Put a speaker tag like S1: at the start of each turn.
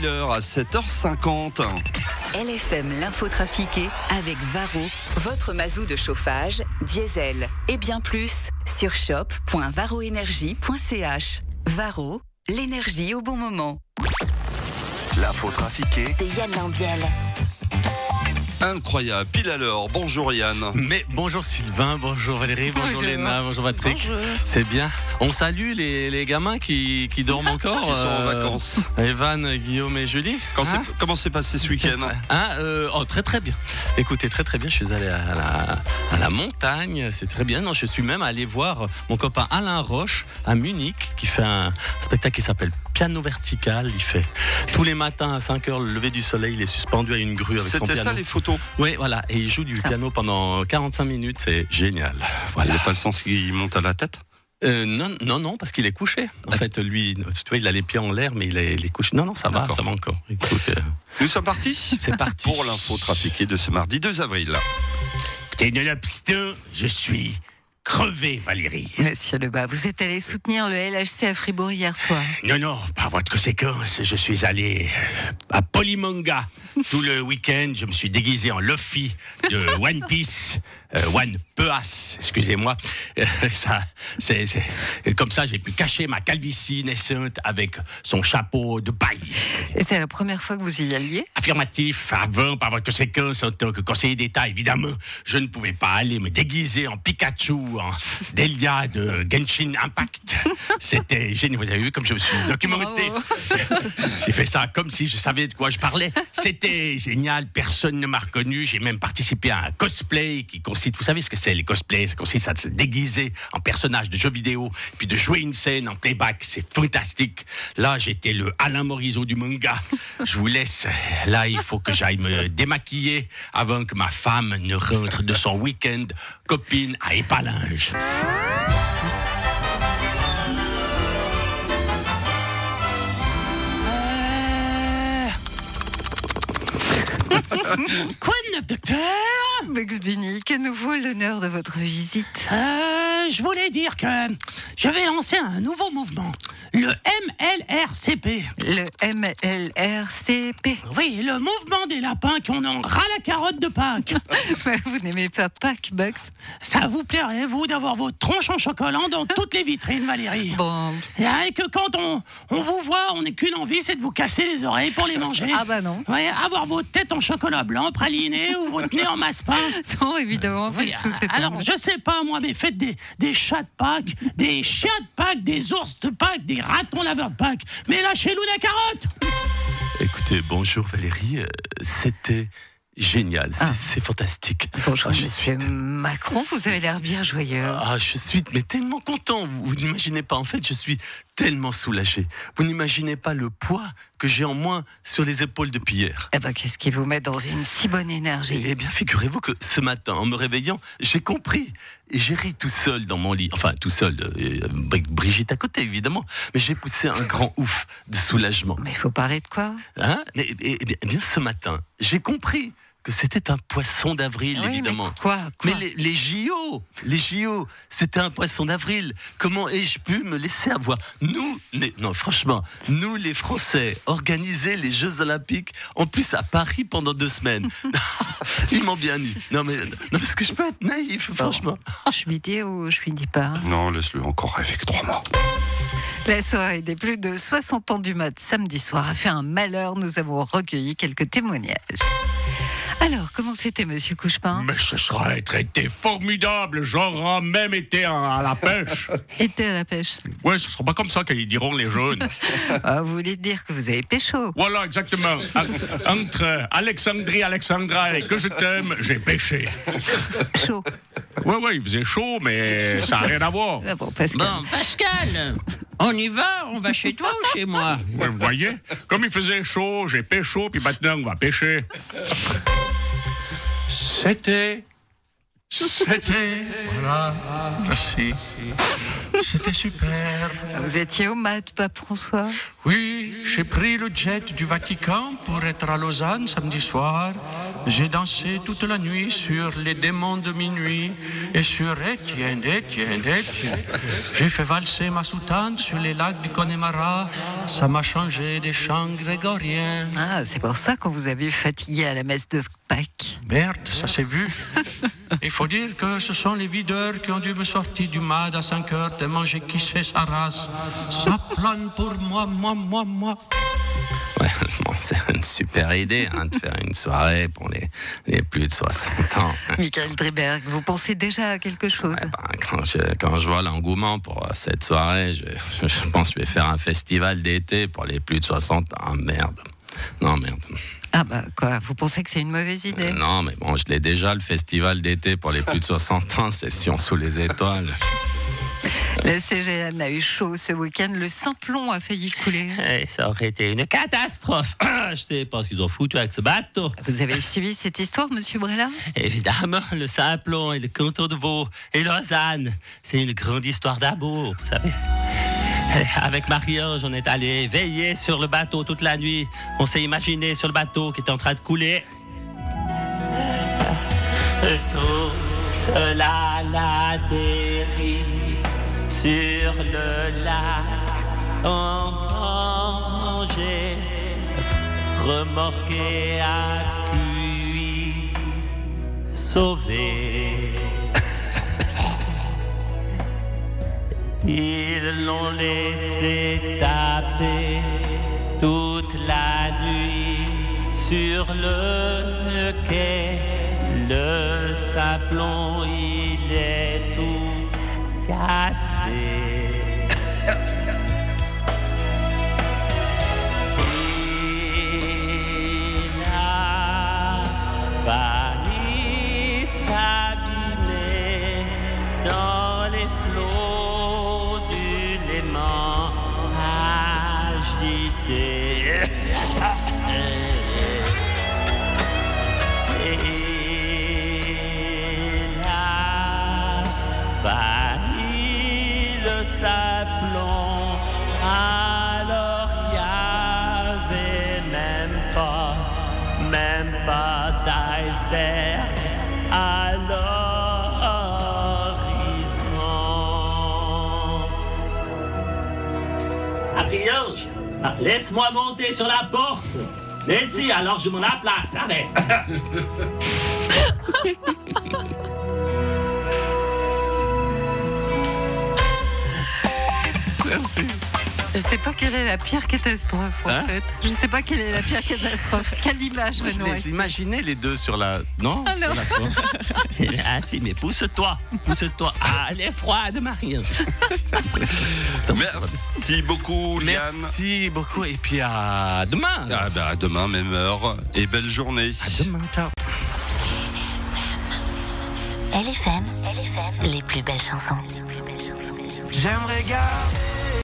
S1: l'heure à 7h50.
S2: LFM l'info trafiquée avec Varro, votre mazou de chauffage, diesel et bien plus sur shop.varroenergie.ch. Varro, l'énergie au bon moment.
S1: L'info trafiquée
S3: de Yann Lambiel.
S1: Incroyable, pile à l'heure. Bonjour Yann.
S4: Mais bonjour Sylvain, bonjour Valérie, bonjour Léna, bonjour Patrick.
S3: Bonjour.
S4: C'est bien. On salue les gamins qui dorment encore.
S1: Qui sont en vacances.
S4: Evan, Guillaume et Julie.
S1: Comment s'est passé ce week-end?
S4: Très très bien. Écoutez, très très bien. Je suis allé à la montagne. C'est très bien. Non, je suis même allé voir mon copain Alain Roche à Munich qui fait un spectacle qui s'appelle Piano Vertical. Il fait tous les matins à 5h le lever du soleil. Il est suspendu à une grue avec son piano.
S1: C'était ça les photos?
S4: Oui, voilà. Et il joue du piano pendant 45 minutes. C'est génial. Voilà.
S1: Il n'y a pas le sens qu'il monte à la tête?
S4: Non, parce qu'il est couché. En fait, lui, tu vois, il a les pieds en l'air, mais il est couché. Non, ça va encore. Écoute,
S1: nous sommes partis?
S4: C'est parti.
S1: Pour l'info trafiquée de ce mardi 2 avril.
S5: T'es nonobstant, je suis crevé, Valérie.
S3: Monsieur Lebas, vous êtes allé soutenir le LHC à Fribourg hier soir.
S5: Non, par votre conséquence, je suis allé à Polymanga. Tout le week-end, je me suis déguisé en Luffy de One Piece. One Piece, excusez-moi. Comme ça, j'ai pu cacher ma calvitie naissante avec son chapeau de paille.
S3: Et c'est la première fois que vous y alliez?
S5: Affirmatif, avant, par votre conséquence, en tant que conseiller d'État, évidemment, je ne pouvais pas aller me déguiser en Pikachu, en Delia de Genshin Impact. C'était génial. Vous avez vu comme je me suis documenté? J'ai fait ça comme si je savais de quoi je parlais. C'était génial, personne ne m'a reconnu. J'ai même participé à un cosplay qui consiste, vous savez ce que c'est les cosplays? Ça consiste à se déguiser en personnage de jeux vidéo, puis de jouer une scène en playback. C'est fantastique. Là, j'étais le Alain Morisot du manga. Je vous laisse. Là, il faut que j'aille me démaquiller avant que ma femme ne rentre de son week-end copine à Épalinges. Quoi de neuf, docteur?
S3: Bugs Bunny, que nous vaut l'honneur de votre visite?
S5: Je voulais dire que je vais lancer un nouveau mouvement, le MLRCP.
S3: Le MLRCP.
S5: Oui, le mouvement des lapins qui en ont ras la carotte de Pâques.
S3: Vous n'aimez pas Pâques, Bugs?
S5: Ça vous plairait, vous, d'avoir vos tronches en chocolat dans toutes les vitrines, Valérie?
S3: Bon.
S5: Et que quand on vous voit, on n'a qu'une envie, c'est de vous casser les oreilles pour les manger.
S3: Ah bah non.
S5: Ouais, avoir votre tête en chocolat blanc praliné ou votre nez en massepain.
S3: Non, évidemment.
S5: Oui, alors, je sais pas, moi, mais faites des chats de Pâques, des chiens de Pâques, des ours de Pâques, des ratons laveurs de Pâques. Mais lâchez-nous la carotte!
S4: Écoutez, bonjour Valérie. C'était génial. C'est fantastique.
S3: Bonjour, monsieur Macron. Vous avez l'air bien joyeux.
S4: Je suis tellement content. Vous n'imaginez pas. En fait, je suis tellement soulagé. Vous n'imaginez pas le poids que j'ai en moins sur les épaules depuis hier.
S3: Eh ben, qu'est-ce qui vous met dans une si bonne énergie?
S4: Eh bien, figurez-vous que ce matin, en me réveillant, j'ai compris. Et j'ai ri tout seul dans mon lit. Enfin, tout seul, avec Brigitte à côté, évidemment. Mais j'ai poussé un grand ouf de soulagement.
S3: Mais il faut parler de quoi?
S4: Eh bien, ce matin, j'ai compris que c'était un poisson d'avril,
S3: oui,
S4: évidemment.
S3: Mais quoi
S4: Mais les JO, c'était un poisson d'avril. Comment ai-je pu me laisser avoir? Nous, les Français, organiser les Jeux Olympiques, en plus à Paris pendant 2 semaines. Ils m'ont bien eu. Non, mais est-ce que je peux être naïf, franchement?
S3: Je lui dis ou je lui dis pas?
S1: Non, laisse-le encore avec 3 mois.
S3: La soirée des plus de 60 ans du mat samedi soir a fait un malheur. Nous avons recueilli quelques témoignages. Alors, comment c'était, monsieur Couchepin?
S5: Mais ce serait été formidable. J'aurais même été à la pêche.
S3: Été à la pêche?
S5: Ouais, ce sera pas comme ça qu'ils diront les jeunes.
S3: Vous voulez dire que vous avez pécho?
S5: Voilà, exactement. Entre Alexandra et que je t'aime, j'ai pêché.
S3: Chaud.
S5: Ouais, il faisait chaud, mais ça n'a rien à voir.
S3: Bon, Pascal.
S6: Bon, Pascal, on y va? On va chez toi ou chez moi?
S5: Ouais, vous voyez, comme il faisait chaud, j'ai pécho, puis maintenant on va pêcher. C'était... Voilà, merci. C'était super.
S3: Vous étiez au mat, Pape François?
S5: Oui, j'ai pris le jet du Vatican pour être à Lausanne samedi soir. J'ai dansé toute la nuit sur les démons de minuit et sur Étienne. J'ai fait valser ma soutane sur les lacs du Connemara. Ça m'a changé des chants grégoriens.
S3: Ah, c'est pour ça qu'on vous a vu fatigué à la messe de Pâques.
S5: Merde, ça s'est vu. Il faut dire que ce sont les videurs qui ont dû me sortir du MAD à 5 heures tellement j'ai kissé sa race. Ça plane pour moi.
S4: Ouais, bon, c'est une super idée de faire une soirée pour les plus de 60 ans.
S3: Michael Dryberg, vous pensez déjà à quelque chose?
S4: Ouais, quand je vois l'engouement pour cette soirée, je pense que je vais faire un festival d'été pour les plus de 60 ans. Ah, merde. Non, merde.
S3: Ah bah quoi, vous pensez que c'est une mauvaise idée?
S4: Non, mais bon, je l'ai déjà, le festival d'été pour les plus de 60 ans, session sous les étoiles.
S3: La CGN a eu chaud ce week-end, le Simplon a failli couler.
S7: Ça aurait été une catastrophe. Je sais pas ce qu'ils ont foutu avec ce bateau.
S3: Vous avez suivi cette histoire, monsieur Brella?
S7: Évidemment, le Simplon et le canton de Vaud et Lausanne, c'est une grande histoire d'amour, vous savez. Avec Marie-Ange, on est allé veiller sur le bateau toute la nuit. On s'est imaginé sur le bateau qui était en train de couler. Tout cela la dérive sur le lac en danger, remorqué à QI, sauvé. Ils l'ont laissé taper toute la nuit sur le quai. Le Simplon, il est tout cassé. Il a failli s'abîmer dans les flots du Léman agité. Il a failli le Simplon alors qu'il n'y avait même pas d'iceberg à l'horizon. Marie-Ange, laisse-moi monter sur la porte. Mais si, alors je m'en la place, allez.
S4: Merci.
S3: Je sais pas quelle est la pire catastrophe, en fait. Je sais pas quelle est la pire catastrophe. Quelle image va nous rester?
S4: Imaginez les deux sur la... Non,
S3: Ah, non.
S4: sur la porte.
S7: Ah si, mais pousse-toi. Ah, elle est froide, Marie-Ange.
S1: Merci beaucoup, Liane.
S4: Merci beaucoup et puis à demain.
S1: Ah bah, à demain, même heure. Et belle journée.
S4: À demain, ciao.
S8: LFM, les plus belles chansons.
S9: J'aimerais garder